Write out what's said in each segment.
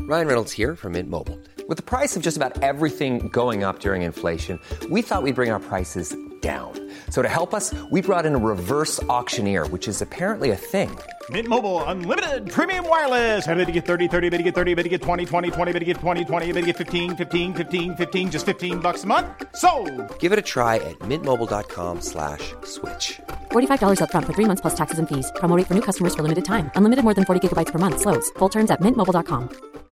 Ryan Reynolds here from Mint Mobile. With the price of just about everything going up during inflation, we thought we'd bring our prices down. So to help us, we brought in a reverse auctioneer, which is apparently a thing. Mint Mobile Unlimited Premium Wireless. How to get 30, 30, how to get 30, how to get 20, 20, 20, how to get 20, 20, how to get 15, 15, 15, 15, just $15 a month? Sold! Give it a try at mintmobile.com/switch. $45 up front for 3 months plus taxes and fees. Promo rate for new customers for limited time. Unlimited more than 40 gigabytes per month. Slows full terms at mintmobile.com.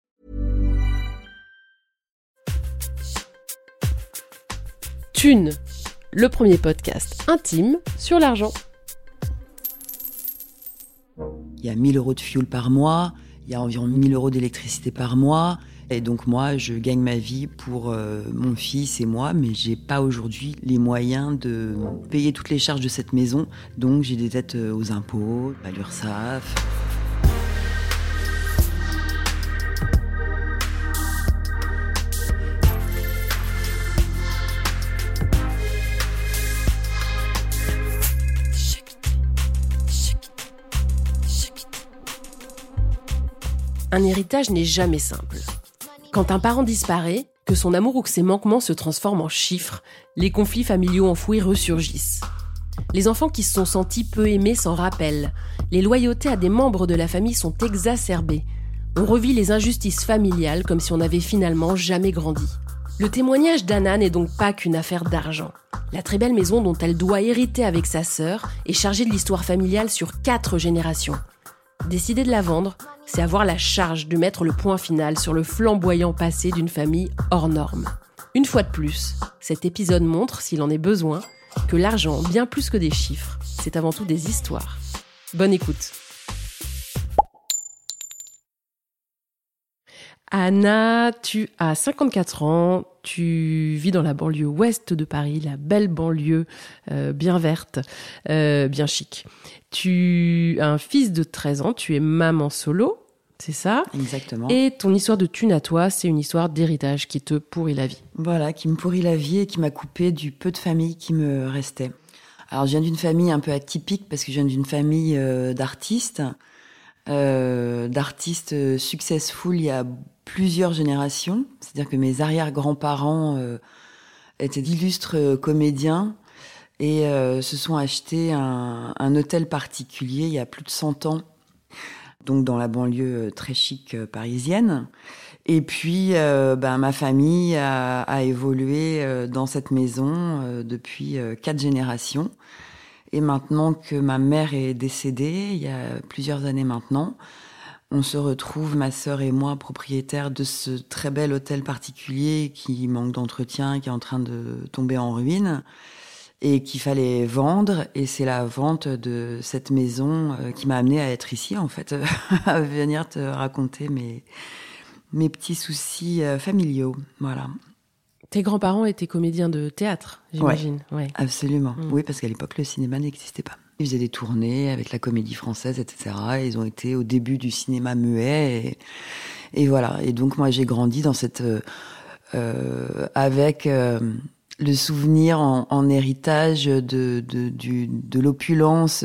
Thune, le premier podcast intime sur l'argent. Il y a 1 000 € de fuel par mois, il y a environ 1 000 € d'électricité par mois. Et donc moi, je gagne ma vie pour mon fils et moi, mais j'ai pas aujourd'hui les moyens de payer toutes les charges de cette maison. Donc j'ai des dettes aux impôts, à l'URSSAF. Un héritage n'est jamais simple. Quand un parent disparaît, que son amour ou que ses manquements se transforment en chiffres, les conflits familiaux enfouis ressurgissent. Les enfants qui se sont sentis peu aimés s'en rappellent. Les loyautés à des membres de la famille sont exacerbées. On revit les injustices familiales comme si on n'avait finalement jamais grandi. Le témoignage d'Anna n'est donc pas qu'une affaire d'argent. La très belle maison dont elle doit hériter avec sa sœur est chargée de l'histoire familiale sur 4 générations. Décider de la vendre, c'est avoir la charge de mettre le point final sur le flamboyant passé d'une famille hors norme. Une fois de plus, cet épisode montre, s'il en est besoin, que l'argent, bien plus que des chiffres, c'est avant tout des histoires. Bonne écoute. Anna, tu as 54 ans, tu vis dans la banlieue ouest de Paris, la belle banlieue bien verte, bien chic. Tu as un fils de 13 ans, tu es maman solo, c'est ça ? Exactement. Et ton histoire de thune à toi, c'est une histoire d'héritage qui te pourrit la vie. Voilà, qui me pourrit la vie et qui m'a coupé du peu de famille qui me restait. Alors je viens d'une famille un peu atypique parce que je viens d'une famille d'artistes successful il y a plusieurs générations. C'est-à-dire que mes arrière-grands-parents étaient d'illustres comédiens et se sont achetés un hôtel particulier il y a plus de 100 ans, donc dans la banlieue très chic parisienne. Et puis ma famille a évolué dans cette maison depuis 4 générations. Et maintenant que ma mère est décédée, il y a plusieurs années maintenant, on se retrouve, ma sœur et moi, propriétaires de ce très bel hôtel particulier qui manque d'entretien, qui est en train de tomber en ruine et qu'il fallait vendre. Et c'est la vente de cette maison qui m'a amenée à être ici, en fait, à venir te raconter mes petits soucis familiaux. Voilà. Tes grands-parents étaient comédiens de théâtre, j'imagine. Ouais. Absolument. Oui, parce qu'à l'époque, le cinéma n'existait pas. Ils faisaient des tournées avec la Comédie Française, etc. Et ils ont été au début du cinéma muet. Et voilà. Et donc, moi, j'ai grandi dans cette... avec le souvenir en héritage de l'opulence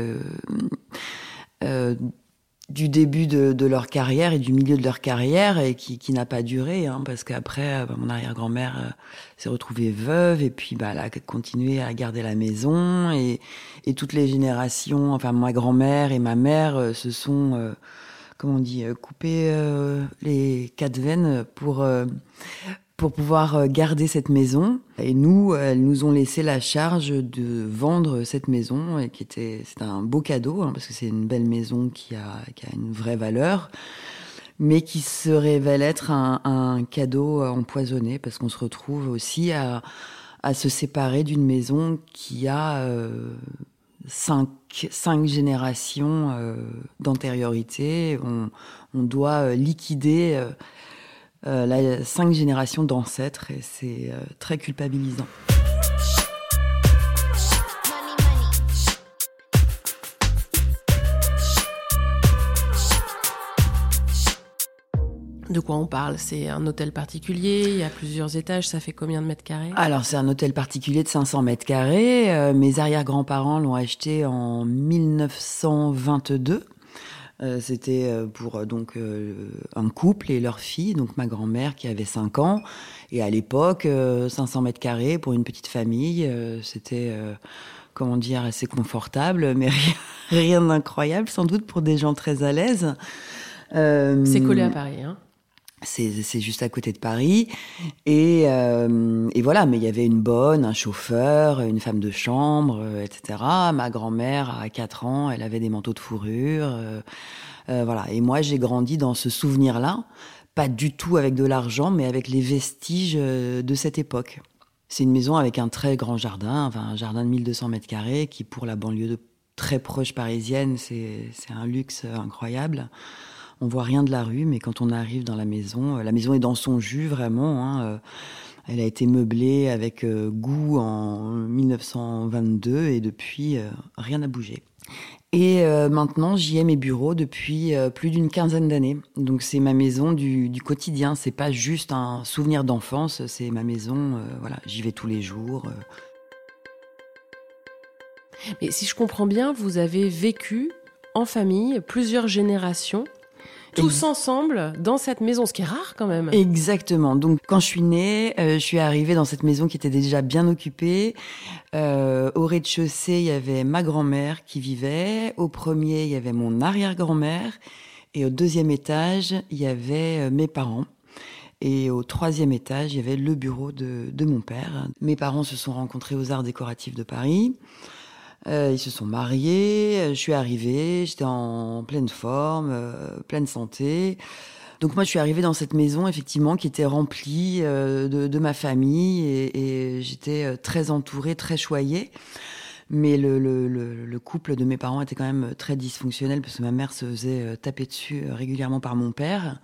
du début de leur carrière et du milieu de leur carrière et qui n'a pas duré, parce qu'après, mon arrière-grand-mère s'est retrouvée veuve et puis elle a continué à garder la maison et toutes les générations, enfin ma grand-mère et ma mère se sont, coupé les 4 veines pour pouvoir garder cette maison. Et nous, elles nous ont laissé la charge de vendre cette maison, et c'était un beau cadeau, parce que c'est une belle maison qui a une vraie valeur, mais qui se révèle être un cadeau empoisonné, parce qu'on se retrouve aussi à se séparer d'une maison qui a 5 générations d'antériorité. On doit liquider 5 générations d'ancêtres, et c'est très culpabilisant. De quoi on parle ? C'est un hôtel particulier, il y a plusieurs étages, ça fait combien de mètres carrés ? Alors, c'est un hôtel particulier de 500 mètres carrés. Mes arrière-grands-parents l'ont acheté en 1922. C'était pour un couple et leur fille, donc ma grand-mère qui avait 5 ans. Et à l'époque, 500 mètres carrés pour une petite famille, c'était, assez confortable, mais rien d'incroyable, sans doute pour des gens très à l'aise. C'est collé à Paris, hein. C'est juste à côté de Paris. Et voilà, mais il y avait une bonne, un chauffeur, une femme de chambre, etc. Ma grand-mère, à 4 ans, elle avait des manteaux de fourrure. Voilà. Et moi, j'ai grandi dans ce souvenir-là. Pas du tout avec de l'argent, mais avec les vestiges de cette époque. C'est une maison avec un très grand jardin, un jardin de 1200 mètres carrés, qui, pour la banlieue très proche parisienne, c'est un luxe incroyable. On voit rien de la rue, mais quand on arrive dans la maison est dans son jus, vraiment. Hein. Elle a été meublée avec goût en 1922 et depuis, rien n'a bougé. Et maintenant, j'y ai mes bureaux depuis plus d'une quinzaine d'années. Donc c'est ma maison du quotidien. C'est pas juste un souvenir d'enfance, c'est ma maison. Voilà, j'y vais tous les jours. Mais si je comprends bien, vous avez vécu en famille plusieurs générations, tous ensemble dans cette maison, ce qui est rare quand même. Exactement. Donc quand je suis née, je suis arrivée dans cette maison qui était déjà bien occupée. Au rez-de-chaussée, il y avait ma grand-mère qui vivait. Au premier, il y avait mon arrière-grand-mère. Et au deuxième étage, il y avait mes parents. Et au troisième étage, il y avait le bureau de mon père. Mes parents se sont rencontrés aux Arts décoratifs de Paris. Ils se sont mariés, je suis arrivée, j'étais en pleine forme, pleine santé. Donc moi, je suis arrivée dans cette maison, effectivement, qui était remplie de ma famille et j'étais très entourée, très choyée. Mais le couple de mes parents était quand même très dysfonctionnel parce que ma mère se faisait taper dessus régulièrement par mon père.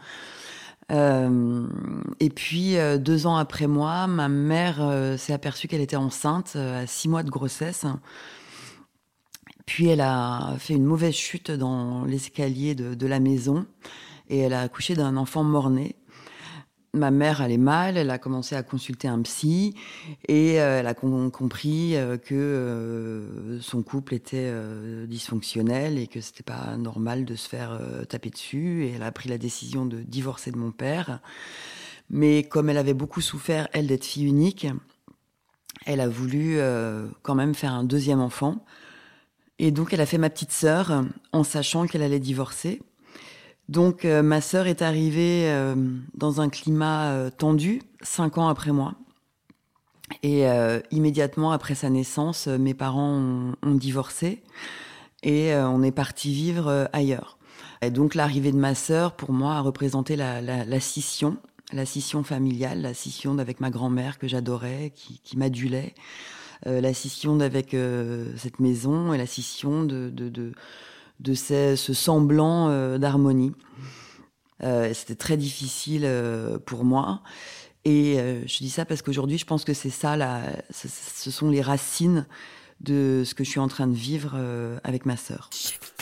Et puis, 2 ans après moi, ma mère s'est aperçue qu'elle était enceinte à 6 mois de grossesse. Puis elle a fait une mauvaise chute dans l'escalier de la maison et elle a accouché d'un enfant mort-né. Ma mère allait mal, elle a commencé à consulter un psy et elle a compris que son couple était dysfonctionnel et que c'était pas normal de se faire taper dessus. Et elle a pris la décision de divorcer de mon père. Mais comme elle avait beaucoup souffert, elle, d'être fille unique, elle a voulu quand même faire un deuxième enfant. Et donc, elle a fait ma petite sœur en sachant qu'elle allait divorcer. Donc, ma sœur est arrivée dans un climat tendu, 5 ans après moi. Et immédiatement après sa naissance, mes parents ont divorcé et on est partis vivre ailleurs. Et donc, l'arrivée de ma sœur, pour moi, a représenté la scission familiale, la scission avec ma grand-mère que j'adorais, qui m'adulait. La scission avec cette maison et la scission de ce semblant d'harmonie. C'était très difficile pour moi. Et je dis ça parce qu'aujourd'hui, je pense que c'est ça, ce sont les racines de ce que je suis en train de vivre avec ma sœur.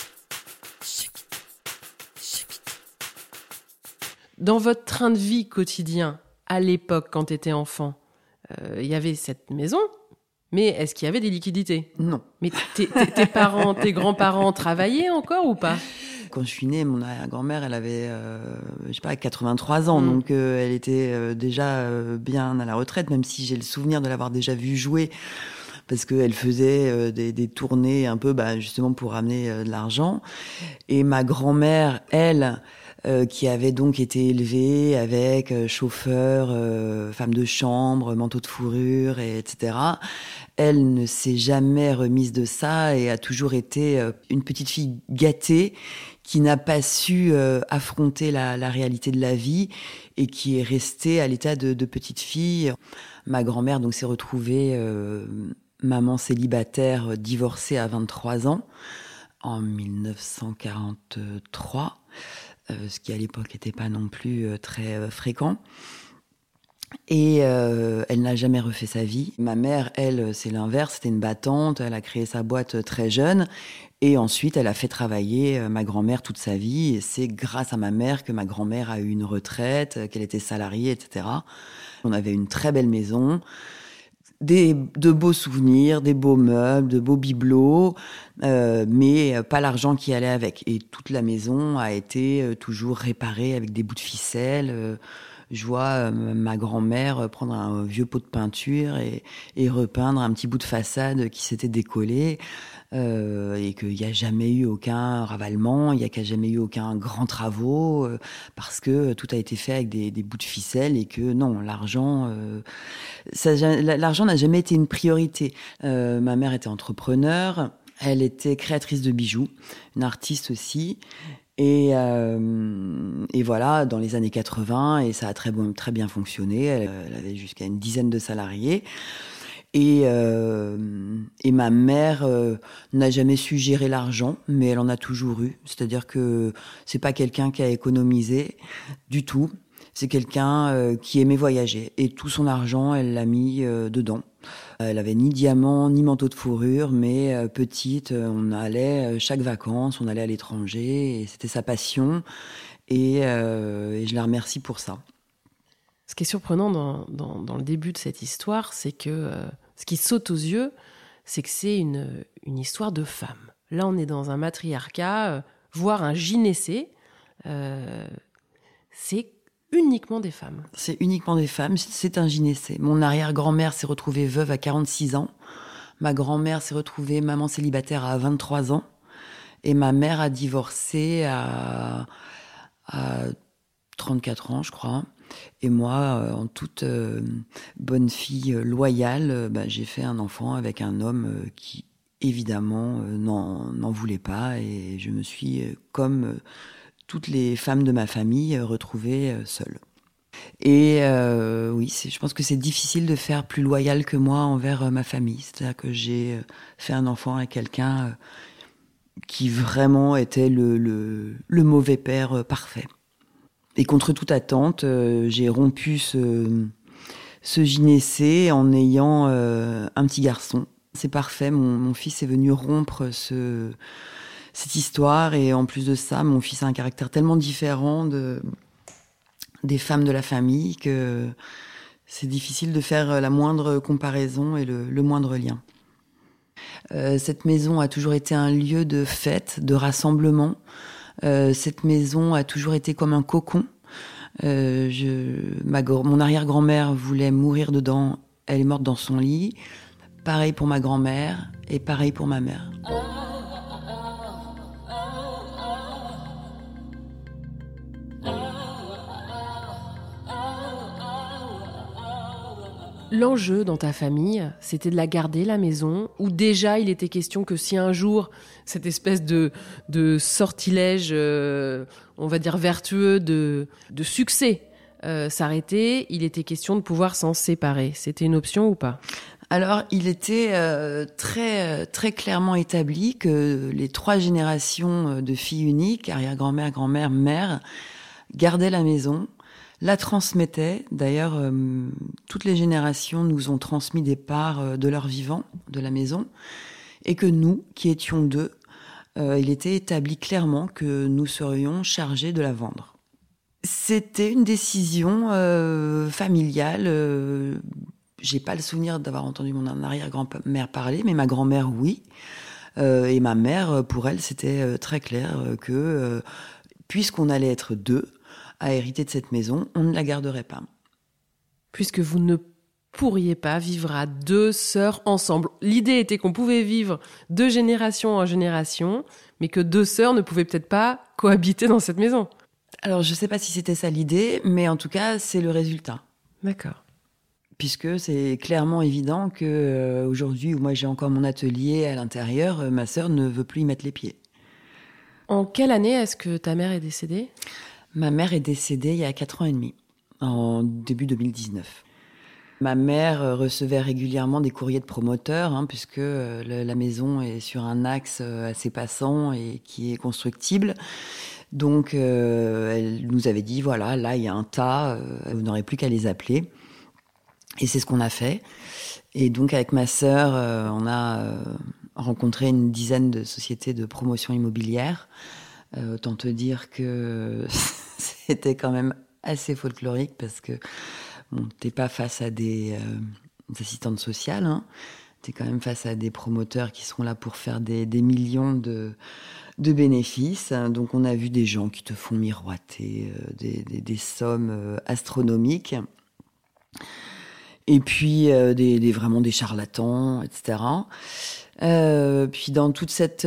Dans votre train de vie quotidien, à l'époque, quand tu étais enfant, il y avait cette maison. Mais est-ce qu'il y avait des liquidités ? Non. Mais tes parents, tes grands-parents travaillaient encore ou pas ? Quand je suis née, mon grand-mère, elle avait, 83 ans. Donc, elle était déjà bien à la retraite, même si j'ai le souvenir de l'avoir déjà vue jouer. Parce qu'elle faisait des tournées un peu, justement, pour ramener de l'argent. Et ma grand-mère, elle... qui avait donc été élevée avec chauffeur, femme de chambre, manteau de fourrure, etc. Elle ne s'est jamais remise de ça et a toujours été une petite fille gâtée qui n'a pas su affronter la réalité de la vie et qui est restée à l'état de petite fille. Ma grand-mère donc s'est retrouvée maman célibataire, divorcée à 23 ans en 1943. Ce qui à l'époque n'était pas non plus très fréquent. Et elle n'a jamais refait sa vie. Ma mère, elle, c'est l'inverse, c'était une battante, elle a créé sa boîte très jeune, et ensuite elle a fait travailler ma grand-mère toute sa vie, et c'est grâce à ma mère que ma grand-mère a eu une retraite, qu'elle était salariée, etc. On avait une très belle maison. de beaux souvenirs, des beaux meubles, de beaux bibelots, mais pas l'argent qui allait avec. Et toute la maison a été toujours réparée avec des bouts de ficelle. Je vois ma grand-mère prendre un vieux pot de peinture et repeindre un petit bout de façade qui s'était décollé. Et qu'il n'y a jamais eu aucun ravalement, il n'y a jamais eu aucun grand travaux, parce que tout a été fait avec des bouts de ficelle et que non, l'argent n'a jamais été une priorité. Ma mère était entrepreneur, elle était créatrice de bijoux, une artiste aussi. Et voilà, dans les années 80, et ça a très bien fonctionné. Elle avait jusqu'à une dizaine de salariés. Et ma mère n'a jamais su gérer l'argent, mais elle en a toujours eu. C'est-à-dire que c'est pas quelqu'un qui a économisé du tout. C'est quelqu'un qui aimait voyager. Et tout son argent, elle l'a mis dedans. Elle avait ni diamant, ni manteau de fourrure, mais petite, on allait chaque vacances, on allait à l'étranger, et c'était sa passion. Et je la remercie pour ça. Ce qui est surprenant dans le début de cette histoire, c'est que ce qui saute aux yeux, c'est que c'est une histoire de femme. Là, on est dans un matriarcat, voire un gynécée. C'est uniquement des femmes. C'est uniquement des femmes, c'est un gynécée. Mon arrière-grand-mère s'est retrouvée veuve à 46 ans. Ma grand-mère s'est retrouvée maman célibataire à 23 ans. Et ma mère a divorcé à 34 ans, je crois. Et moi, en toute bonne fille loyale, j'ai fait un enfant avec un homme qui, évidemment, n'en voulait pas. Et je me suis, comme toutes les femmes de ma famille, retrouvée seule. Et oui, je pense que c'est difficile de faire plus loyal que moi envers ma famille. C'est-à-dire que j'ai fait un enfant avec quelqu'un qui vraiment était le mauvais père parfait. Et contre toute attente, j'ai rompu ce gynécée en ayant un petit garçon. C'est parfait, mon fils est venu rompre cette histoire. Et en plus de ça, mon fils a un caractère tellement différent des femmes de la famille que c'est difficile de faire la moindre comparaison et le moindre lien. Cette maison a toujours été un lieu de fête, de rassemblement. Cette maison a toujours été comme un cocon. Mon arrière-grand-mère voulait mourir dedans, elle est morte dans son lit. Pareil pour ma grand-mère et pareil pour ma mère. L'enjeu dans ta famille, c'était de la garder, la maison, ou déjà il était question que si un jour cette espèce de sortilège, on va dire vertueux, de succès s'arrêtait, il était question de pouvoir s'en séparer. C'était une option ou pas ? Alors, il était très, très clairement établi que les 3 générations de filles uniques, arrière-grand-mère, grand-mère, mère, gardaient la maison, la transmettaient. D'ailleurs, toutes les générations nous ont transmis des parts de leur vivant, de la maison, et que nous, qui étions 2, il était établi clairement que nous serions chargés de la vendre. C'était une décision familiale. J'ai pas le souvenir d'avoir entendu mon arrière-grand-mère parler, mais ma grand-mère, oui. Et ma mère, pour elle, c'était très clair que puisqu'on allait être 2 à hériter de cette maison, on ne la garderait pas. Puisque vous ne pourriez pas vivre à 2 sœurs ensemble. L'idée était qu'on pouvait vivre de génération en génération, mais que 2 sœurs ne pouvaient peut-être pas cohabiter dans cette maison. Alors, je sais pas si c'était ça l'idée, mais en tout cas, c'est le résultat. D'accord. Puisque c'est clairement évident que aujourd'hui, où moi j'ai encore mon atelier à l'intérieur, ma sœur ne veut plus y mettre les pieds. En quelle année est-ce que ta mère est décédée ? Ma mère est décédée il y a 4 ans et demi, en début 2019. Ma mère recevait régulièrement des courriers de promoteurs, puisque la maison est sur un axe assez passant et qui est constructible. Donc, elle nous avait dit, voilà, là, il y a un tas, vous n'aurez plus qu'à les appeler. Et c'est ce qu'on a fait. Et donc, avec ma sœur, on a rencontré une dizaine de sociétés de promotion immobilière. Autant te dire que c'était quand même assez folklorique parce que t'es pas face à des assistantes sociales. Hein. Tu es quand même face à des promoteurs qui seront là pour faire des millions de bénéfices. Donc on a vu des gens qui te font miroiter des sommes astronomiques. Et puis vraiment des charlatans, etc. Puis dans toute cette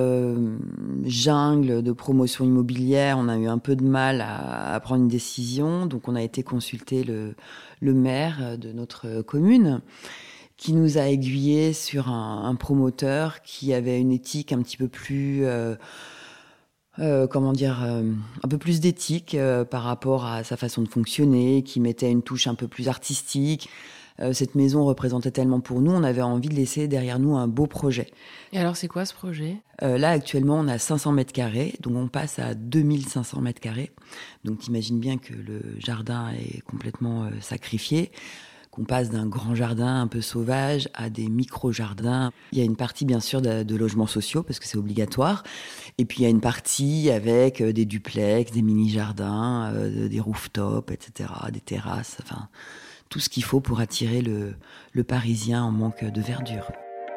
jungle de promotion immobilière, on a eu un peu de mal à prendre une décision. Donc on a été consulter le maire de notre commune, qui nous a aiguillés sur un promoteur qui avait une éthique un petit peu plus... un peu plus d'éthique par rapport à sa façon de fonctionner, qui mettait une touche un peu plus artistique. Cette maison représentait tellement pour nous, on avait envie de laisser derrière nous un beau projet. Et alors, c'est quoi ce projet ? Là, actuellement, on a 500 mètres carrés, donc on passe à 2500 mètres carrés. Donc t'imagines bien que le jardin est complètement sacrifié, qu'on passe d'un grand jardin un peu sauvage à des micro-jardins. Il y a une partie, bien sûr, de logements sociaux, parce que c'est obligatoire. Et puis, il y a une partie avec des duplex, des mini-jardins, des rooftops, etc., des terrasses, enfin, tout ce qu'il faut pour attirer le Parisien en manque de verdure.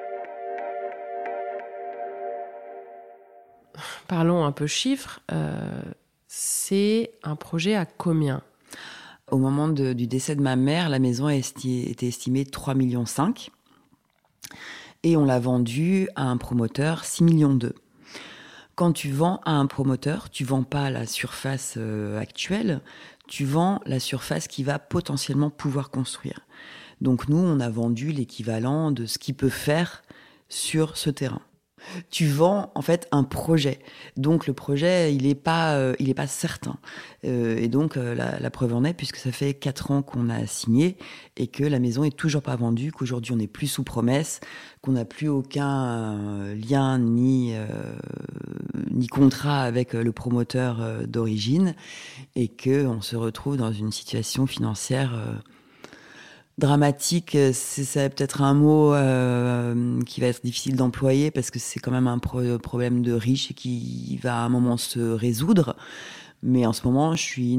Parlons un peu chiffres. C'est un projet à combien ? Au moment du décès de ma mère, la maison était estimée 3,5 millions. Et on l'a vendue à un promoteur 6,2 millions. Quand tu vends à un promoteur, tu vends pas la surface actuelle, tu vends la surface qu'il va potentiellement pouvoir construire. Donc nous, on a vendu l'équivalent de ce qu'il peut faire sur ce terrain. Tu vends en fait un projet, donc le projet il est pas certain, et donc la preuve en est, puisque ça fait 4 ans qu'on a signé et que la maison est toujours pas vendue, qu'aujourd'hui on n'est plus sous promesse, qu'on n'a plus aucun lien ni contrat avec le promoteur d'origine, et que on se retrouve dans une situation financière dramatique. C'est peut-être un mot qui va être difficile d'employer, parce que c'est quand même un problème de riche et qui va à un moment se résoudre. Mais en ce moment, je suis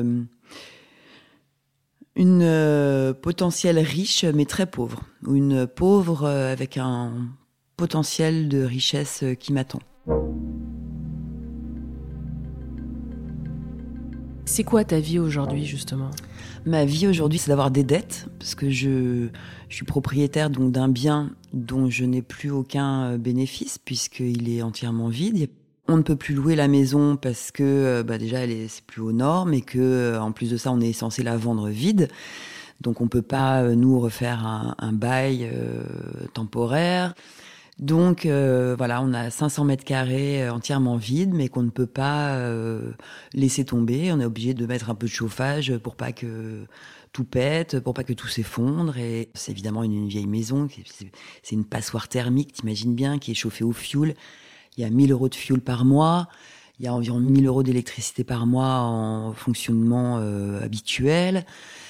une potentielle riche, mais très pauvre. Ou une pauvre avec un potentiel de richesse qui m'attend. C'est quoi ta vie aujourd'hui, justement ? Ma vie aujourd'hui, c'est d'avoir des dettes, parce que je suis propriétaire donc d'un bien dont je n'ai plus aucun bénéfice, puisqu'il est entièrement vide. On ne peut plus louer la maison parce que déjà c'est plus aux normes, et que en plus de ça, on est censé la vendre vide. Donc on peut pas nous refaire un bail temporaire. Donc voilà, on a 500 mètres carrés entièrement vides, mais qu'on ne peut pas laisser tomber. On est obligé de mettre un peu de chauffage pour pas que tout pète, pour pas que tout s'effondre. Et c'est évidemment une vieille maison, c'est une passoire thermique, t'imagines bien, qui est chauffée au fioul. Il y a 1 000 € de fioul par mois, il y a environ 1 000 € d'électricité par mois en fonctionnement habituel.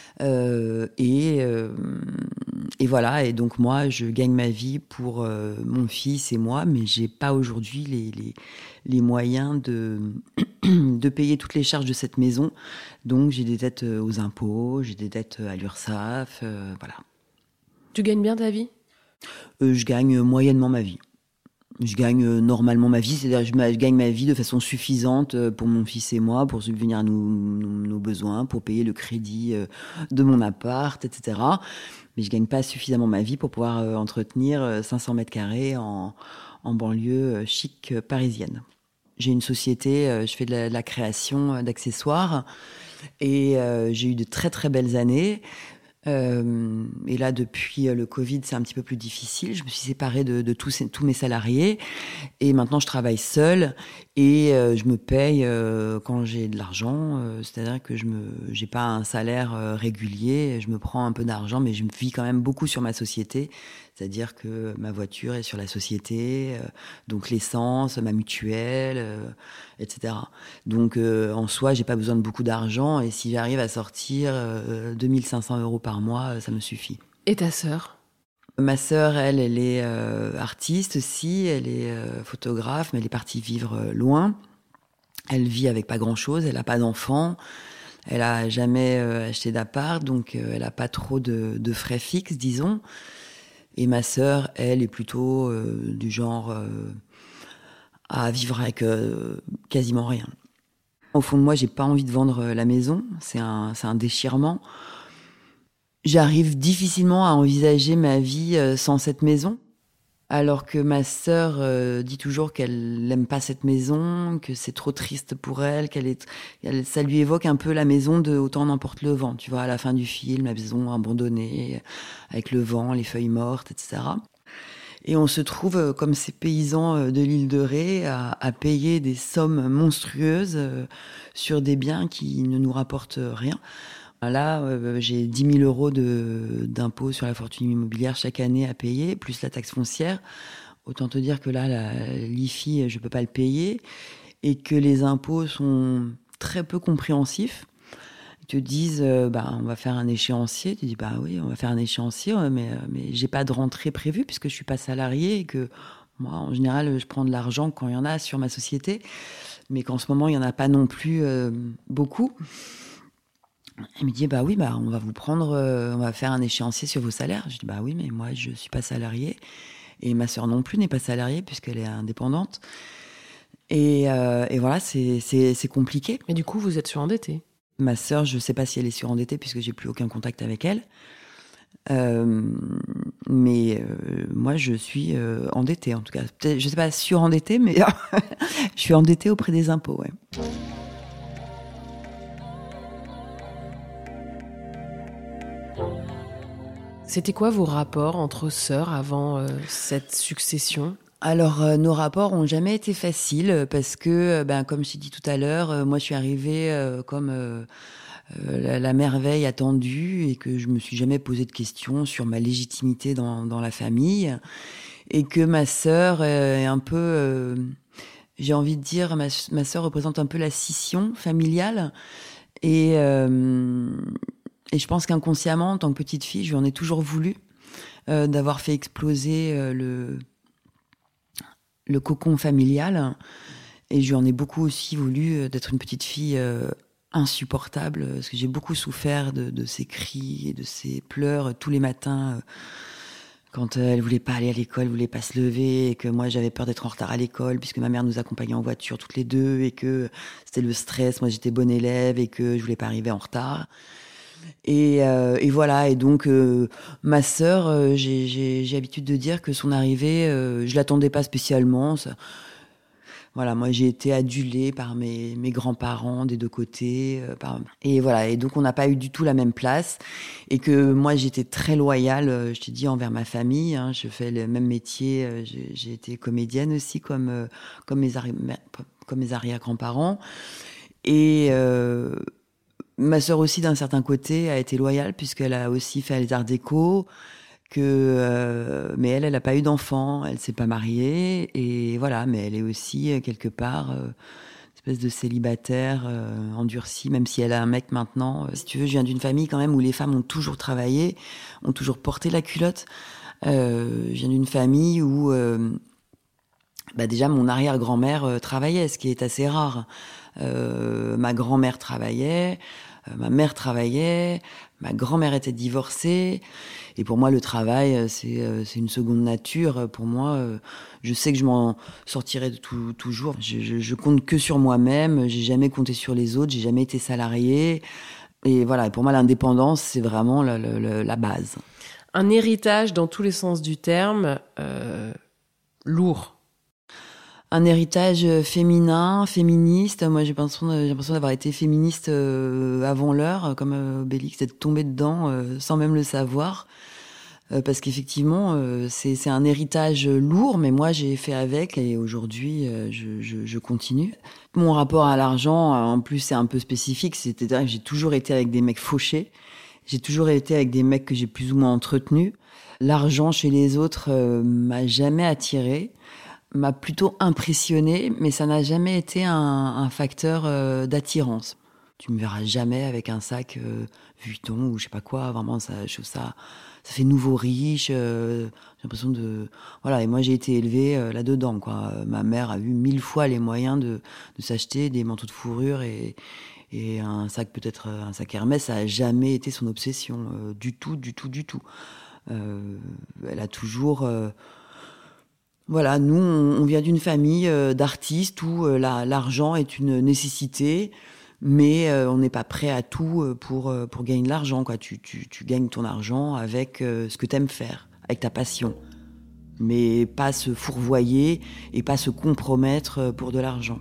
Et voilà, et donc moi je gagne ma vie pour mon fils et moi, mais j'ai pas aujourd'hui les moyens de payer toutes les charges de cette maison. Donc j'ai des dettes aux impôts, j'ai des dettes à l'URSSAF, voilà. Tu gagnes bien ta vie ? Je gagne moyennement ma vie. Je gagne normalement ma vie, c'est-à-dire je gagne ma vie de façon suffisante pour mon fils et moi, pour subvenir à nos besoins, pour payer le crédit de mon appart, etc. Mais je gagne pas suffisamment ma vie pour pouvoir entretenir 500 mètres carrés en banlieue chic parisienne. J'ai une société, je fais de la création d'accessoires, et j'ai eu de très très belles années. Et là, depuis le Covid, c'est un petit peu plus difficile. Je me suis séparée de tous mes salariés, et maintenant je travaille seule, et je me paye quand j'ai de l'argent. C'est-à-dire que j'ai pas un salaire régulier. Je me prends un peu d'argent, mais je vis quand même beaucoup sur ma société. C'est-à-dire que ma voiture est sur la société, donc l'essence, ma mutuelle, etc. Donc en soi, j'ai pas besoin de beaucoup d'argent, et si j'arrive à sortir 2 500 € par mois, ça me suffit. Et ta sœur ? Ma sœur, elle est artiste aussi, elle est photographe, mais elle est partie vivre loin. Elle vit avec pas grand-chose, elle a pas d'enfants. Elle a jamais acheté d'appart, donc elle a pas trop de frais fixes, disons. Et ma sœur, elle, est plutôt du genre à vivre avec quasiment rien. Au fond de moi, j'ai pas envie de vendre la maison. C'est un déchirement. J'arrive difficilement à envisager ma vie sans cette maison. Alors que ma sœur dit toujours qu'elle n'aime pas cette maison, que c'est trop triste pour elle, ça lui évoque un peu la maison de Autant n'emporte le vent. Tu vois, à la fin du film, la maison abandonnée, avec le vent, les feuilles mortes, etc. Et on se trouve, comme ces paysans de l'île de Ré, à payer des sommes monstrueuses sur des biens qui ne nous rapportent rien. Là, j'ai 10 000 euros d'impôts sur la fortune immobilière chaque année à payer, plus la taxe foncière. Autant te dire que là, l'IFI, je ne peux pas le payer. Et que les impôts sont très peu compréhensifs. Ils te disent, on va faire un échéancier. Tu dis, oui, on va faire un échéancier, mais je n'ai pas de rentrée prévue puisque je ne suis pas salariée et que moi, en général, je prends de l'argent quand il y en a sur ma société. Mais qu'en ce moment, il n'y en a pas non plus beaucoup. Il me dit, on va vous prendre, on va faire un échéancier sur vos salaires. Je dis, oui, mais moi, je suis pas salariée. Et ma sœur non plus n'est pas salariée puisqu'elle est indépendante. Et voilà, c'est compliqué. Mais du coup, vous êtes surendettée. Ma sœur, je sais pas si elle est surendettée puisque j'ai plus aucun contact avec elle. Mais moi, je suis endettée, en tout cas. Peut-être, je sais pas surendettée, mais je suis endettée auprès des impôts, ouais. C'était quoi vos rapports entre sœurs avant cette succession ? Alors, nos rapports ont jamais été faciles parce que, comme je t'ai dit tout à l'heure, moi je suis arrivée comme la merveille attendue et que je me suis jamais posé de questions sur ma légitimité dans la famille et que ma sœur est un peu, j'ai envie de dire, ma sœur représente un peu la scission familiale et je pense qu'inconsciemment, en tant que petite fille, je lui en ai toujours voulu d'avoir fait exploser le cocon familial. Et je lui en ai beaucoup aussi voulu d'être une petite fille insupportable, parce que j'ai beaucoup souffert de ses cris et de ses pleurs tous les matins quand elle voulait pas aller à l'école, voulait pas se lever, et que moi j'avais peur d'être en retard à l'école puisque ma mère nous accompagnait en voiture toutes les deux et que c'était le stress. Moi j'étais bonne élève et que je voulais pas arriver en retard. Et voilà. Et donc ma sœur, j'ai l'habitude de dire que son arrivée, je l'attendais pas spécialement. Voilà, moi j'ai été adulée par mes grands-parents des deux côtés, et voilà. Et donc on n'a pas eu du tout la même place. Et que moi j'étais très loyale, je t'ai dit, envers ma famille. Hein, je fais le même métier. J'ai été comédienne aussi, comme mes arrière-grands-parents. Et ma sœur aussi, d'un certain côté, a été loyale puisqu'elle a aussi fait les arts déco. Mais elle n'a pas eu d'enfant, elle s'est pas mariée, et voilà. Mais elle est aussi quelque part une espèce de célibataire endurcie, même si elle a un mec maintenant. Si tu veux, je viens d'une famille quand même où les femmes ont toujours travaillé, ont toujours porté la culotte. Je viens d'une famille où déjà mon arrière-grand-mère travaillait, ce qui est assez rare. Ma grand-mère travaillait, ma mère travaillait, ma grand-mère était divorcée. Et pour moi, le travail, c'est une seconde nature. Pour moi, je sais que je m'en sortirai toujours. Je compte que sur moi-même. J'ai jamais compté sur les autres. J'ai jamais été salariée. Et voilà. Et pour moi, l'indépendance, c'est vraiment la base. Un héritage dans tous les sens du terme, lourd. Un héritage féminin, féministe. Moi, j'ai l'impression d'avoir été féministe avant l'heure, comme Obélix, d'être tombée dedans sans même le savoir. Parce qu'effectivement, c'est un héritage lourd, mais moi, j'ai fait avec et aujourd'hui, je continue. Mon rapport à l'argent, en plus, c'est un peu spécifique. C'est-à-dire que j'ai toujours été avec des mecs fauchés. J'ai toujours été avec des mecs que j'ai plus ou moins entretenus. L'argent chez les autres m'a jamais attirée. M'a plutôt impressionnée, mais ça n'a jamais été un facteur d'attirance. Tu me verras jamais avec un sac Vuitton ou je sais pas quoi. Vraiment, je trouve ça fait nouveau riche. J'ai l'impression de... Voilà, et moi j'ai été élevée là-dedans, quoi. Ma mère a eu 1000 fois les moyens de s'acheter des manteaux de fourrure et Et un sac Hermès, ça a jamais été son obsession, du tout. Elle a toujours... Voilà, nous, on vient d'une famille d'artistes où l'argent est une nécessité, mais on n'est pas prêt à tout pour gagner de l'argent, quoi. Tu gagnes ton argent avec ce que t'aimes faire, avec ta passion, mais pas se fourvoyer et pas se compromettre pour de l'argent.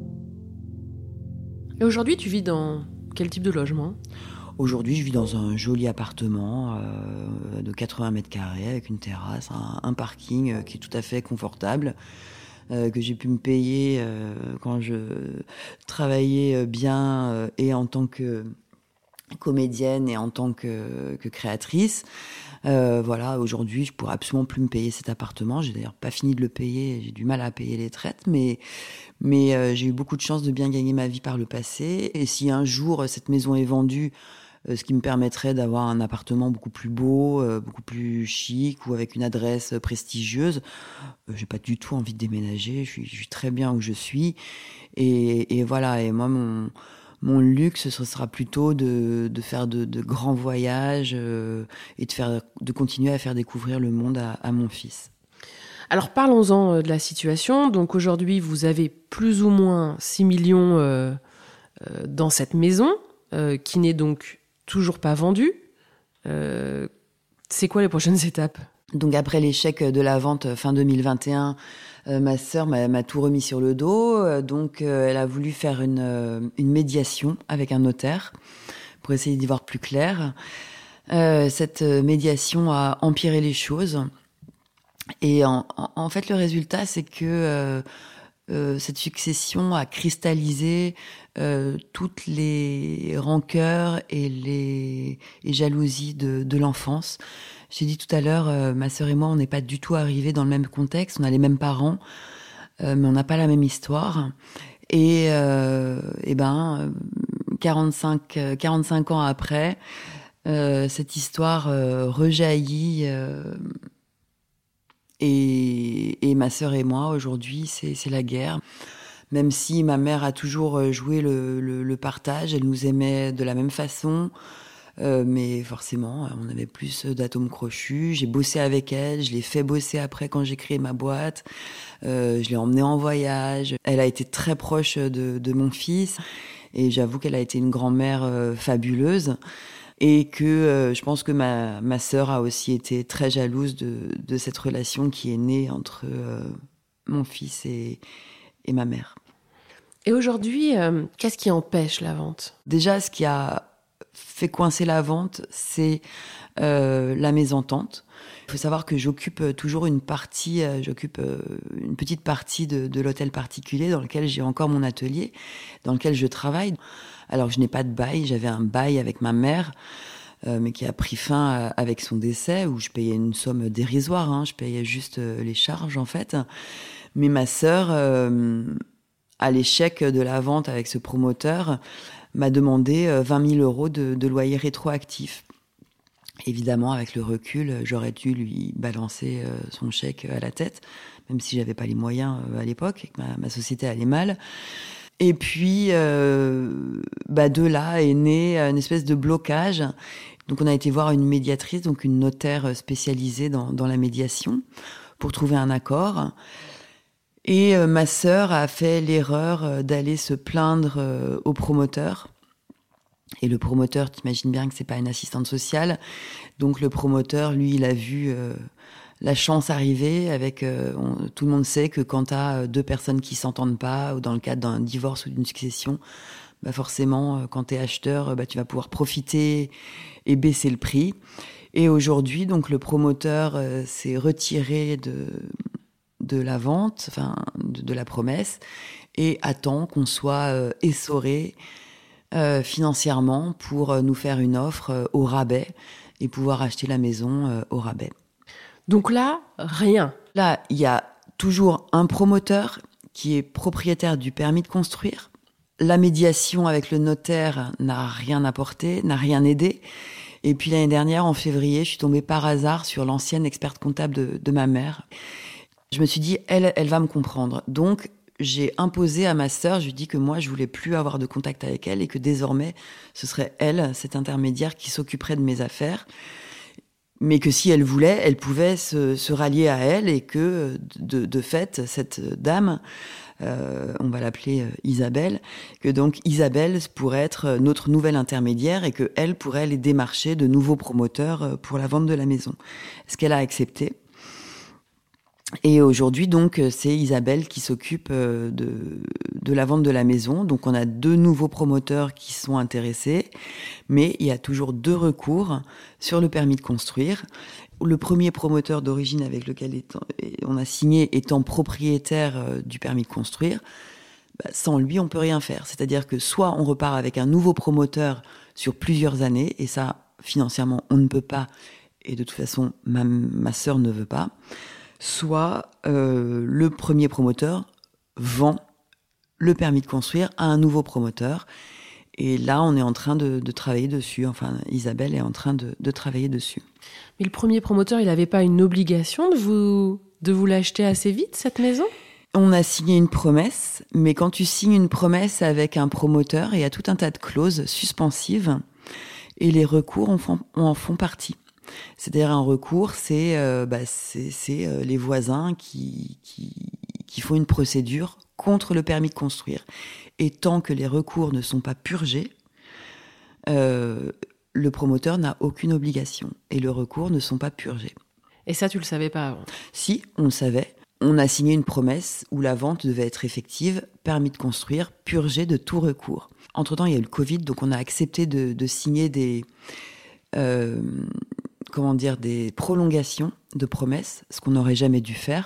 Et aujourd'hui, tu vis dans quel type de logement ? Aujourd'hui, je vis dans un joli appartement de 80 mètres carrés avec une terrasse, un parking qui est tout à fait confortable, que j'ai pu me payer quand je travaillais bien et en tant que comédienne et en tant que créatrice. Voilà, aujourd'hui, je pourrais absolument plus me payer cet appartement. J'ai d'ailleurs pas fini de le payer. J'ai du mal à payer les traites, mais j'ai eu beaucoup de chance de bien gagner ma vie par le passé. Et si un jour cette maison est vendue, ce qui me permettrait d'avoir un appartement beaucoup plus beau, beaucoup plus chic ou avec une adresse prestigieuse, j'ai pas du tout envie de déménager. Je suis très bien où je suis. Et voilà. Et moi, mon luxe, ce sera plutôt de faire de grands voyages et de continuer à faire découvrir le monde à mon fils. Alors parlons-en de la situation. Donc aujourd'hui, vous avez plus ou moins 6 millions dans cette maison, qui n'est donc toujours pas vendue. C'est quoi les prochaines étapes ? Donc après l'échec de la vente fin 2021, ma sœur m'a tout remis sur le dos. Donc elle a voulu faire une médiation avec un notaire pour essayer d'y voir plus clair. Cette médiation a empiré les choses. Et en fait, le résultat, c'est que cette succession a cristallisé toutes les rancœurs et les jalousies de l'enfance. J'ai dit tout à l'heure, ma sœur et moi, on n'est pas du tout arrivés dans le même contexte. On a les mêmes parents, mais on n'a pas la même histoire. Et 45 ans après, cette histoire rejaillit. Et ma sœur et moi, aujourd'hui, c'est la guerre. Même si ma mère a toujours joué le partage, elle nous aimait de la même façon. Mais forcément, on avait plus d'atomes crochus. J'ai bossé avec elle, je l'ai fait bosser après quand j'ai créé ma boîte. Je l'ai emmenée en voyage. Elle a été très proche de mon fils. Et j'avoue qu'elle a été une grand-mère fabuleuse. Et que je pense que ma sœur a aussi été très jalouse de cette relation qui est née entre mon fils et ma mère. Et aujourd'hui, qu'est-ce qui empêche la vente ? Déjà, ce qui a fait coincer la vente, c'est la mésentente. Il faut savoir que j'occupe toujours une petite partie de l'hôtel particulier dans lequel j'ai encore mon atelier, dans lequel je travaille. Alors je n'ai pas de bail, j'avais un bail avec ma mère, mais qui a pris fin avec son décès, où je payais une somme dérisoire, je payais juste les charges en fait. Mais ma sœur, à l'échec de la vente avec ce promoteur, m'a demandé 20 000 euros de loyer rétroactif. Évidemment, avec le recul, j'aurais dû lui balancer son chèque à la tête, même si j'avais pas les moyens à l'époque et que ma société allait mal. Et puis, de là est né une espèce de blocage. Donc, on a été voir une médiatrice, donc une notaire spécialisée dans la médiation, pour trouver un accord. Et ma sœur a fait l'erreur d'aller se plaindre au promoteur. Et le promoteur, t'imagines bien que c'est pas une assistante sociale. Donc le promoteur, lui, il a vu la chance arriver avec... tout le monde sait que quand t'as deux personnes qui s'entendent pas, ou dans le cadre d'un divorce ou d'une succession, forcément, quand t'es acheteur, tu vas pouvoir profiter et baisser le prix. Et aujourd'hui, donc le promoteur s'est retiré de la vente, de la promesse, et attend qu'on soit essoré financièrement pour nous faire une offre au rabais et pouvoir acheter la maison au rabais. Donc là, rien. Là, il y a toujours un promoteur qui est propriétaire du permis de construire. La médiation avec le notaire n'a rien apporté, n'a rien aidé. Et puis l'année dernière, en février, je suis tombée par hasard sur l'ancienne experte comptable de ma mère. Je me suis dit, elle va me comprendre. Donc, j'ai imposé à ma sœur, je lui ai dit que moi, je voulais plus avoir de contact avec elle et que désormais, ce serait elle, cet intermédiaire, qui s'occuperait de mes affaires. Mais que si elle voulait, elle pouvait se rallier à elle et que, de fait, cette dame, on va l'appeler Isabelle, que donc Isabelle pourrait être notre nouvelle intermédiaire et qu'elle pourrait aller démarcher de nouveaux promoteurs pour la vente de la maison. Ce qu'elle a accepté. Et aujourd'hui, donc, c'est Isabelle qui s'occupe de la vente de la maison. Donc, on a 2 nouveaux promoteurs qui sont intéressés, mais il y a toujours 2 recours sur le permis de construire. Le premier promoteur d'origine avec lequel on a signé étant propriétaire du permis de construire, sans lui, on peut rien faire. C'est-à-dire que soit on repart avec un nouveau promoteur sur plusieurs années, et ça, financièrement, on ne peut pas, et de toute façon, ma sœur ne veut pas. Soit le premier promoteur vend le permis de construire à un nouveau promoteur. Et là, on est en train de travailler dessus. Enfin, Isabelle est en train de travailler dessus. Mais le premier promoteur, il n'avait pas une obligation de vous l'acheter assez vite, cette maison ? On a signé une promesse, mais quand tu signes une promesse avec un promoteur, il y a tout un tas de clauses suspensives et les recours en font partie. C'est-à-dire un recours, c'est les voisins qui font une procédure contre le permis de construire. Et tant que les recours ne sont pas purgés, le promoteur n'a aucune obligation. Et les recours ne sont pas purgés. Et ça, tu le savais pas avant ? Si, on le savait. On a signé une promesse où la vente devait être effective, permis de construire, purgé de tout recours. Entre-temps, il y a eu le Covid, donc on a accepté de signer des prolongations de promesses, ce qu'on n'aurait jamais dû faire.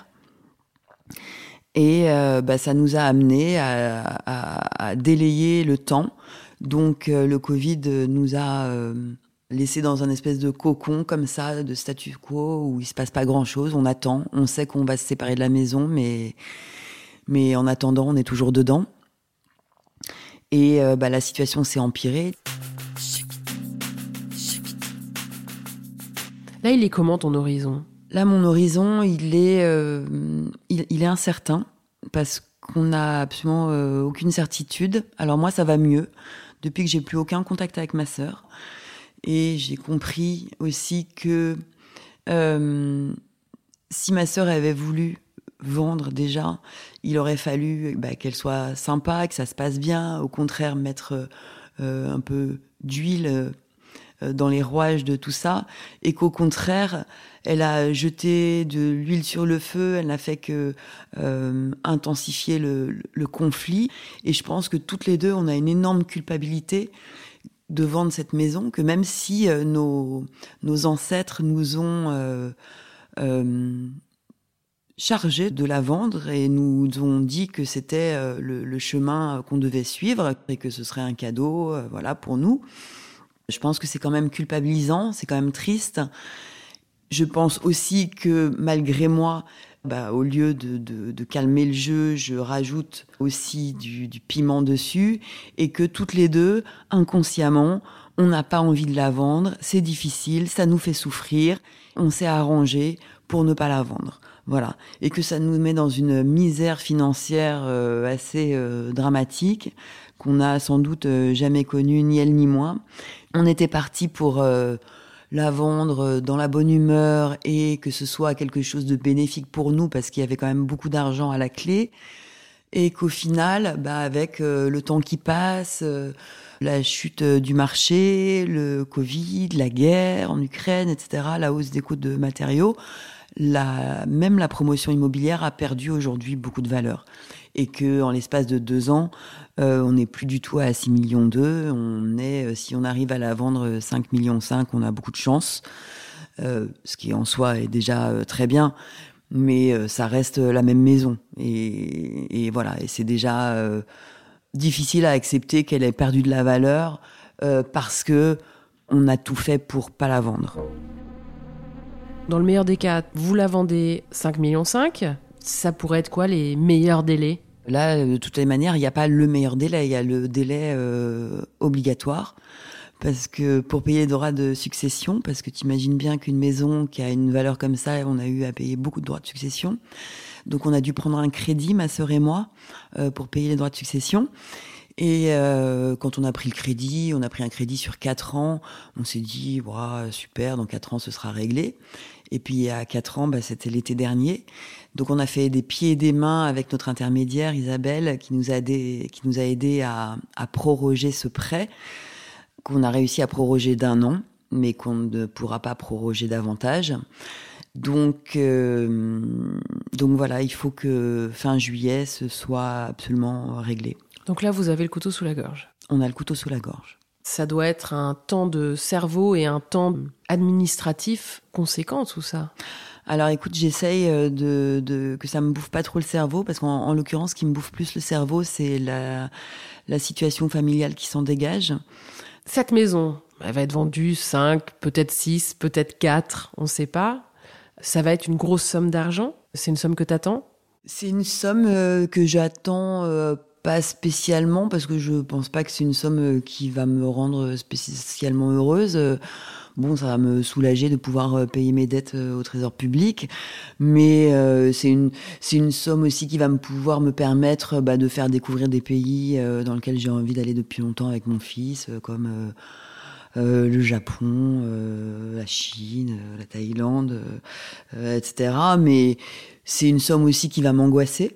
Et ça nous a amené à délayer le temps. Donc le Covid nous a laissé dans un espèce de cocon comme ça, de statu quo, où il se passe pas grand-chose. On attend, on sait qu'on va se séparer de la maison, mais en attendant, on est toujours dedans. Et la situation s'est empirée. Là, il est comment ton horizon ? Là, mon horizon, il est incertain parce qu'on n'a absolument aucune certitude. Alors moi, ça va mieux depuis que j'ai plus aucun contact avec ma sœur. Et j'ai compris aussi que si ma sœur avait voulu vendre déjà, il aurait fallu qu'elle soit sympa, que ça se passe bien. Au contraire, mettre un peu d'huile dans les rouages de tout ça, et qu'au contraire, elle a jeté de l'huile sur le feu, elle n'a fait que intensifier le conflit. Et je pense que toutes les deux, on a une énorme culpabilité de vendre cette maison, que même si nos ancêtres nous ont chargés de la vendre et nous ont dit que c'était le chemin qu'on devait suivre et que ce serait un cadeau pour nous. Je pense que c'est quand même culpabilisant, c'est quand même triste. Je pense aussi que malgré moi, au lieu de calmer le jeu, je rajoute aussi du piment dessus, et que toutes les deux, inconsciemment, on n'a pas envie de la vendre, c'est difficile, ça nous fait souffrir, on s'est arrangé pour ne pas la vendre. Voilà. Et que ça nous met dans une misère financière assez dramatique, qu'on n'a sans doute jamais connue, ni elle ni moi. On était partis pour la vendre dans la bonne humeur et que ce soit quelque chose de bénéfique pour nous, parce qu'il y avait quand même beaucoup d'argent à la clé. Et qu'au final, avec le temps qui passe, la chute du marché, le Covid, la guerre en Ukraine, etc., la hausse des coûts de matériaux, même la promotion immobilière a perdu aujourd'hui beaucoup de valeur. Et qu'en l'espace de 2 ans, on n'est plus du tout à 6,2 millions. Si on arrive à la vendre 5,5 millions, on a beaucoup de chance. Ce qui en soi est déjà très bien. Mais ça reste la même maison. Et voilà. Et c'est déjà difficile à accepter qu'elle ait perdu de la valeur parce que on a tout fait pour pas la vendre. Dans le meilleur des cas, vous la vendez 5,5 millions. Ça pourrait être quoi les meilleurs délais ? Là, de toutes les manières, il n'y a pas le meilleur délai, il y a le délai obligatoire. Parce que pour payer les droits de succession, parce que tu imagines bien qu'une maison qui a une valeur comme ça, on a eu à payer beaucoup de droits de succession. Donc on a dû prendre un crédit, ma sœur et moi, pour payer les droits de succession. Et quand on a pris le crédit, on a pris un crédit sur 4 ans, on s'est dit super, dans 4 ans ce sera réglé. Et puis à 4 ans, c'était l'été dernier. Donc on a fait des pieds et des mains avec notre intermédiaire Isabelle qui nous a aidé à proroger ce prêt qu'on a réussi à proroger d'1 an, mais qu'on ne pourra pas proroger davantage. Donc voilà, il faut que fin juillet ce soit absolument réglé. Donc là, vous avez le couteau sous la gorge. On a le couteau sous la gorge. Ça doit être un temps de cerveau et un temps administratif conséquent, tout ça. Alors écoute, j'essaye que ça me bouffe pas trop le cerveau, parce qu'en l'occurrence, ce qui me bouffe plus le cerveau, c'est la situation familiale qui s'en dégage. Cette maison, elle va être vendue 5, peut-être 6, peut-être 4, on ne sait pas. Ça va être une grosse somme d'argent. C'est une somme que t'attends ? C'est une somme que j'attends pas spécialement, parce que je pense pas que c'est une somme qui va me rendre spécialement heureuse. Ça va me soulager de pouvoir payer mes dettes au trésor public, mais c'est une somme aussi qui va pouvoir me permettre de faire découvrir des pays dans lesquels j'ai envie d'aller depuis longtemps avec mon fils, comme le Japon, la Chine, la Thaïlande, etc. Mais c'est une somme aussi qui va m'angoisser.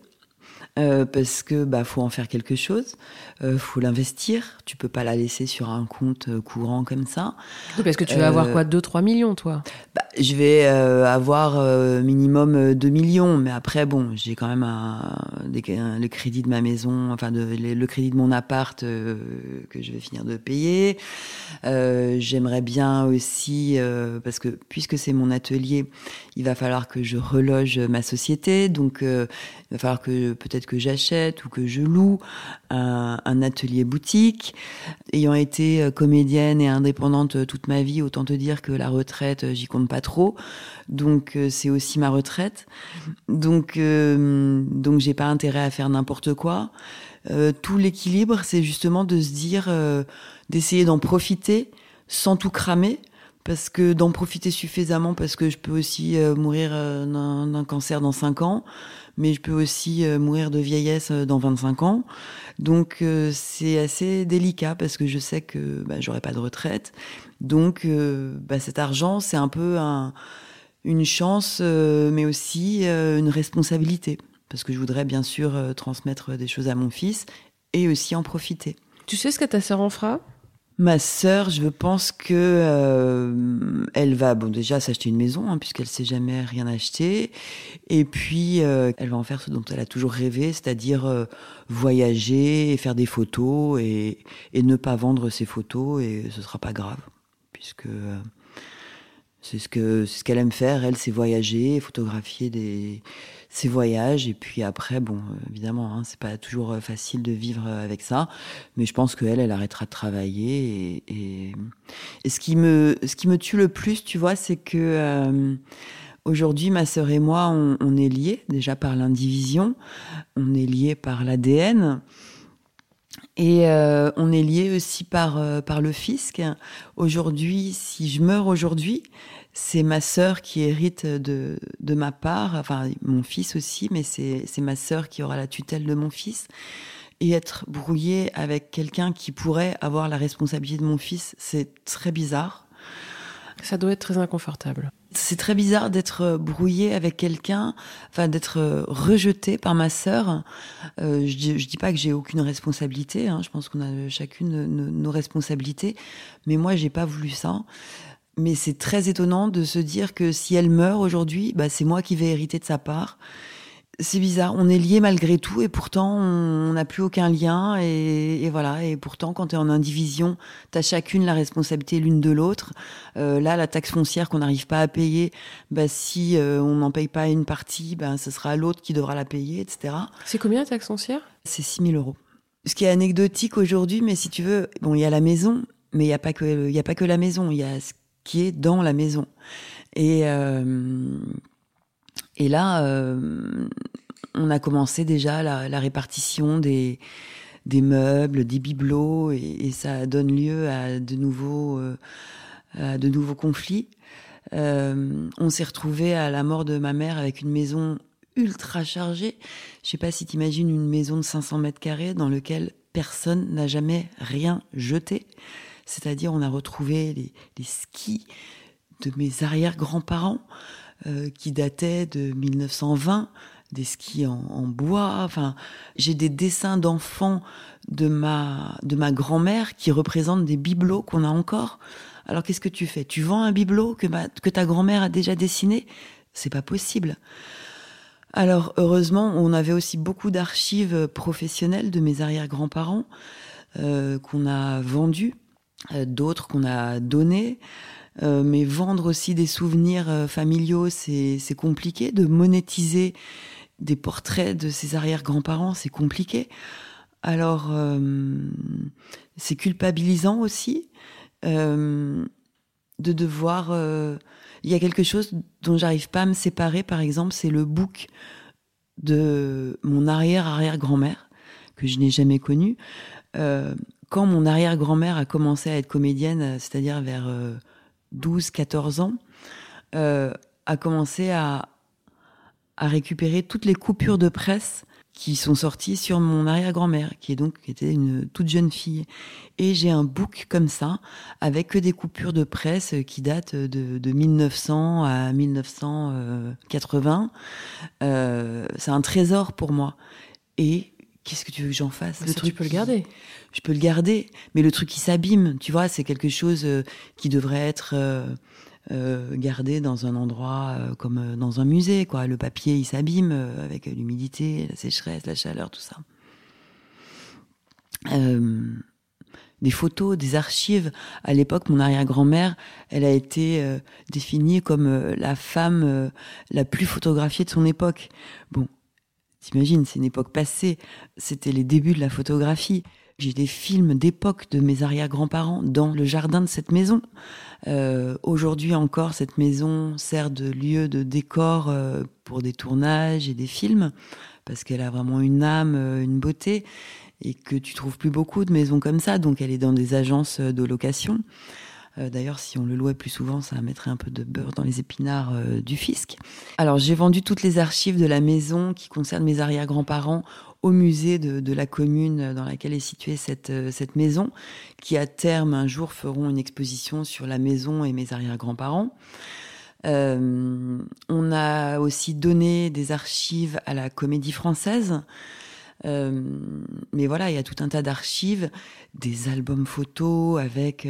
Parce que faut en faire quelque chose, faut l'investir, tu peux pas la laisser sur un compte courant comme ça. Oui, parce que tu vas avoir 2-3 millions, toi. Je vais avoir minimum 2 millions, mais après j'ai quand même le crédit de ma maison, le crédit de mon appart que je vais finir de payer. J'aimerais bien aussi, parce que puisque c'est mon atelier, il va falloir que je reloge ma société, donc il va falloir que peut-être que j'achète ou que je loue un atelier boutique. Ayant été comédienne et indépendante toute ma vie, autant te dire que la retraite, j'y compte pas trop. Donc c'est aussi ma retraite. Donc j'ai pas intérêt à faire n'importe quoi. Tout l'équilibre, c'est justement de se dire, d'essayer d'en profiter sans tout cramer. Parce que d'en profiter suffisamment, parce que je peux aussi mourir d'un cancer dans 5 ans, mais je peux aussi mourir de vieillesse dans 25 ans. Donc c'est assez délicat, parce que je sais que j'aurai pas de retraite. Donc cet argent, c'est un peu une chance, mais aussi une responsabilité. Parce que je voudrais bien sûr transmettre des choses à mon fils et aussi en profiter. Tu sais ce que ta sœur en fera ? Ma sœur, je pense que elle va déjà s'acheter une maison, puisqu'elle s'est jamais rien acheté. Et puis elle va en faire ce dont elle a toujours rêvé, c'est-à-dire voyager et faire des photos et ne pas vendre ses photos, et ce sera pas grave, puisque c'est ce qu'elle aime faire. Elle, c'est voyager, photographier ses voyages. Et puis après, évidemment, c'est pas toujours facile de vivre avec ça. Mais je pense qu'elle arrêtera de travailler. Et ce qui me tue le plus, tu vois, c'est que aujourd'hui, ma sœur et moi, on est liés déjà par l'indivision. On est liés par l'ADN. Et on est liés aussi par le fisc. Aujourd'hui, si je meurs aujourd'hui, c'est ma sœur qui hérite de ma part, enfin mon fils aussi, mais c'est ma sœur qui aura la tutelle de mon fils. Et être brouillée avec quelqu'un qui pourrait avoir la responsabilité de mon fils, c'est très bizarre. Ça doit être très inconfortable. C'est très bizarre d'être brouillée avec quelqu'un, d'être rejetée par ma sœur. Je dis pas que j'ai aucune responsabilité, je pense qu'on a chacune nos responsabilités, mais moi j'ai pas voulu ça. Mais c'est très étonnant de se dire que si elle meurt aujourd'hui, c'est moi qui vais hériter de sa part. C'est bizarre, on est liés malgré tout, et pourtant on n'a plus aucun lien, et voilà. Et pourtant, quand t'es en indivision, t'as chacune la responsabilité l'une de l'autre. Là, la taxe foncière qu'on n'arrive pas à payer, si on n'en paye pas une partie, ce sera l'autre qui devra la payer, etc. C'est combien la taxe foncière ? C'est 6 000 €. Ce qui est anecdotique aujourd'hui, mais si tu veux, il y a la maison, mais il y a pas que la maison, il y a ce qui est dans la maison. Et là, on a commencé déjà la répartition des meubles, des bibelots, et ça donne lieu à de nouveaux conflits. On s'est retrouvés à la mort de ma mère avec une maison ultra chargé. Je sais pas si t'imagines une maison de 500 mètres carrés dans laquelle personne n'a jamais rien jeté. C'est-à-dire, on a retrouvé les skis de mes arrière-grands-parents qui dataient de 1920, des skis en bois. Enfin, j'ai des dessins d'enfants de ma grand-mère qui représentent des bibelots qu'on a encore. Alors, qu'est-ce que tu fais ? Tu vends un bibelot que ta grand-mère a déjà dessiné ? C'est pas possible. Alors, heureusement, on avait aussi beaucoup d'archives professionnelles de mes arrière-grands-parents qu'on a vendues, d'autres qu'on a données. Mais vendre aussi des souvenirs familiaux, c'est compliqué. De monétiser des portraits de ses arrière-grands-parents, c'est compliqué. Alors, c'est culpabilisant aussi de devoir... Il y a quelque chose dont j'arrive pas à me séparer, par exemple, c'est le book de mon arrière-arrière-grand-mère, que je n'ai jamais connu. Quand mon arrière-grand-mère a commencé à être comédienne, c'est-à-dire vers 12-14 ans, a commencé à récupérer toutes les coupures de presse qui sont sorties sur mon arrière-grand-mère, qui était une toute jeune fille. Et j'ai un book comme ça, avec que des coupures de presse qui datent de 1900 à 1980. C'est un trésor pour moi. Et qu'est-ce que tu veux que j'en fasse ? Tu peux le garder. Je peux le garder, mais le truc qui s'abîme, tu vois, c'est quelque chose qui devrait être gardé dans un endroit comme dans un musée, quoi. Le papier, il s'abîme avec l'humidité, la sécheresse, la chaleur, tout ça. Des photos, des archives. À l'époque, mon arrière-grand-mère, elle a été définie comme la femme la plus photographiée de son époque. Bon, t'imagines, c'est une époque passée. C'était les débuts de la photographie. J'ai des films d'époque de mes arrière-grands-parents dans le jardin de cette maison. Aujourd'hui encore, cette maison sert de lieu de décor pour des tournages et des films, parce qu'elle a vraiment une âme, une beauté, et que tu trouves plus beaucoup de maisons comme ça. Donc elle est dans des agences de location. D'ailleurs, si on le louait plus souvent, ça mettrait un peu de beurre dans les épinards du fisc. Alors, j'ai vendu toutes les archives de la maison qui concernent mes arrière-grands-parents au musée de la commune dans laquelle est située cette maison, qui à terme, un jour, feront une exposition sur la maison et mes arrière-grands-parents. On a aussi donné des archives à la Comédie Française. Mais voilà, il y a tout un tas d'archives, des albums photos avec...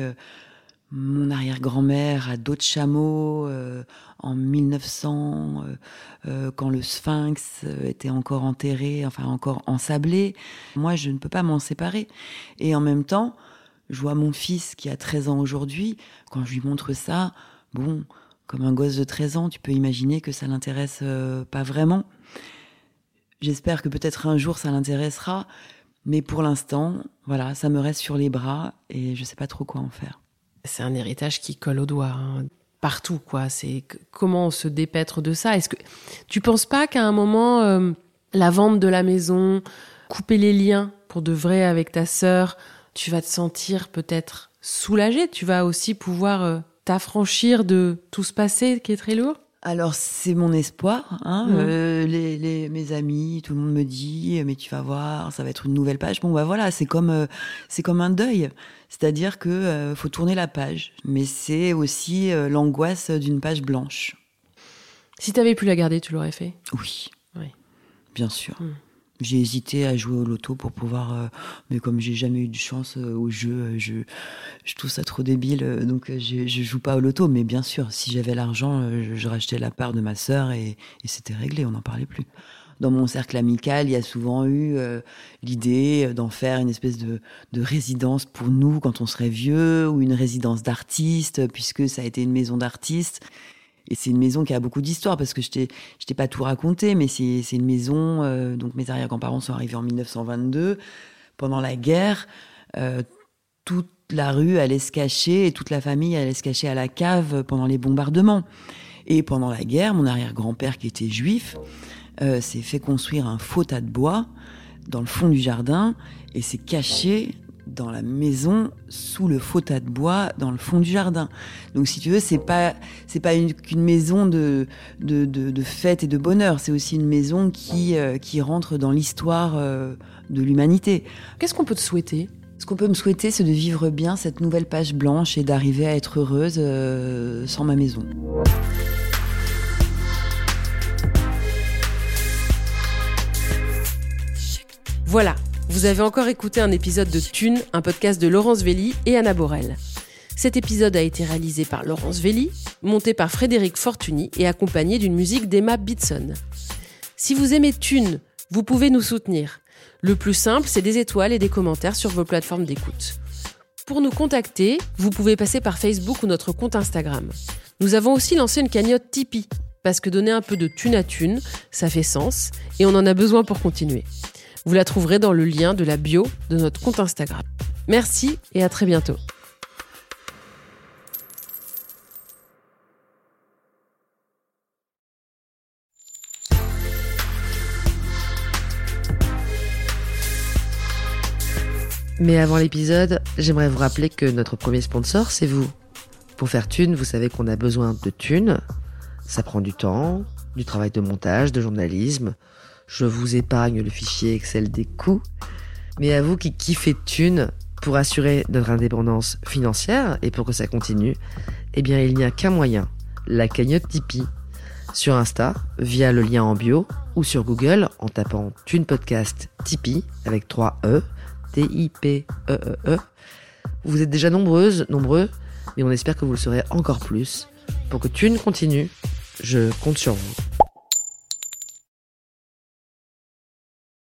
mon arrière-grand-mère à dos de chameau en 1900, quand le Sphinx était encore enterré, enfin encore ensablé. Moi, je ne peux pas m'en séparer. Et en même temps, je vois mon fils qui a 13 ans aujourd'hui, quand je lui montre ça, bon, comme un gosse de 13 ans, tu peux imaginer que ça l'intéresse pas vraiment. J'espère que peut-être un jour ça l'intéressera, mais pour l'instant, voilà, ça me reste sur les bras et je sais pas trop quoi en faire. C'est un héritage qui colle au doigt, hein. Partout, quoi. C'est comment se dépêtre de ça. Est-ce que tu penses pas qu'à un moment, la vente de la maison, couper les liens pour de vrai avec ta sœur, tu vas te sentir peut-être soulagée. Tu vas aussi pouvoir t'affranchir de tout ce passé qui est très lourd. Alors, c'est mon espoir, hein. Mes amis, tout le monde me dit, mais tu vas voir, ça va être une nouvelle page. Bon, bah voilà, c'est comme un deuil. C'est-à-dire que faut tourner la page. Mais c'est aussi l'angoisse d'une page blanche. Si t'avais pu la garder, tu l'aurais fait ? Oui. Bien sûr. J'ai hésité à jouer au loto pour pouvoir... mais comme j'ai jamais eu de chance au jeu, je trouve ça trop débile. Donc je joue pas au loto. Mais bien sûr, si j'avais l'argent, je rachetais la part de ma sœur et c'était réglé, on n'en parlait plus. Dans mon cercle amical, il y a souvent eu l'idée d'en faire une espèce de résidence pour nous quand on serait vieux, ou une résidence d'artistes, puisque ça a été une maison d'artistes. Et c'est une maison qui a beaucoup d'histoire, parce que je t'ai pas tout raconté, mais c'est une maison... donc mes arrière-grands-parents sont arrivés en 1922. Pendant la guerre, toute la rue allait se cacher, et toute la famille allait se cacher à la cave pendant les bombardements. Et pendant la guerre, mon arrière-grand-père, qui était juif, s'est fait construire un faux tas de bois dans le fond du jardin, et s'est caché dans la maison, sous le faux tas de bois, dans le fond du jardin. Donc, si tu veux, c'est pas qu'une maison de fête et de bonheur. C'est aussi une maison qui rentre dans l'histoire de l'humanité. Qu'est-ce qu'on peut te souhaiter ? Ce qu'on peut me souhaiter, c'est de vivre bien cette nouvelle page blanche et d'arriver à être heureuse sans ma maison. Voilà, vous avez encore écouté un épisode de Thune, un podcast de Laurence Velli et Anna Borel. Cet épisode a été réalisé par Laurence Velli, monté par Frédéric Fortuny et accompagné d'une musique d'Emma Bitson. Si vous aimez Thune, vous pouvez nous soutenir. Le plus simple, c'est des étoiles et des commentaires sur vos plateformes d'écoute. Pour nous contacter, vous pouvez passer par Facebook ou notre compte Instagram. Nous avons aussi lancé une cagnotte Tipeee, parce que donner un peu de thune à thune, ça fait sens, et on en a besoin pour continuer. Vous la trouverez dans le lien de la bio de notre compte Instagram. Merci et à très bientôt. Mais avant l'épisode, j'aimerais vous rappeler que notre premier sponsor, c'est vous. Pour faire thune, vous savez qu'on a besoin de thunes. Ça prend du temps, du travail de montage, de journalisme. Je vous épargne le fichier Excel des coûts. Mais à vous qui kiffez thune, pour assurer notre indépendance financière et pour que ça continue, eh bien il n'y a qu'un moyen, la cagnotte Tipeee. Sur Insta, via le lien en bio, ou sur Google en tapant Thune Podcast Tipeee avec 3 E, T-I-P-E-E-E. Vous êtes déjà nombreux, mais on espère que vous le serez encore plus. Pour que Thune continue, je compte sur vous.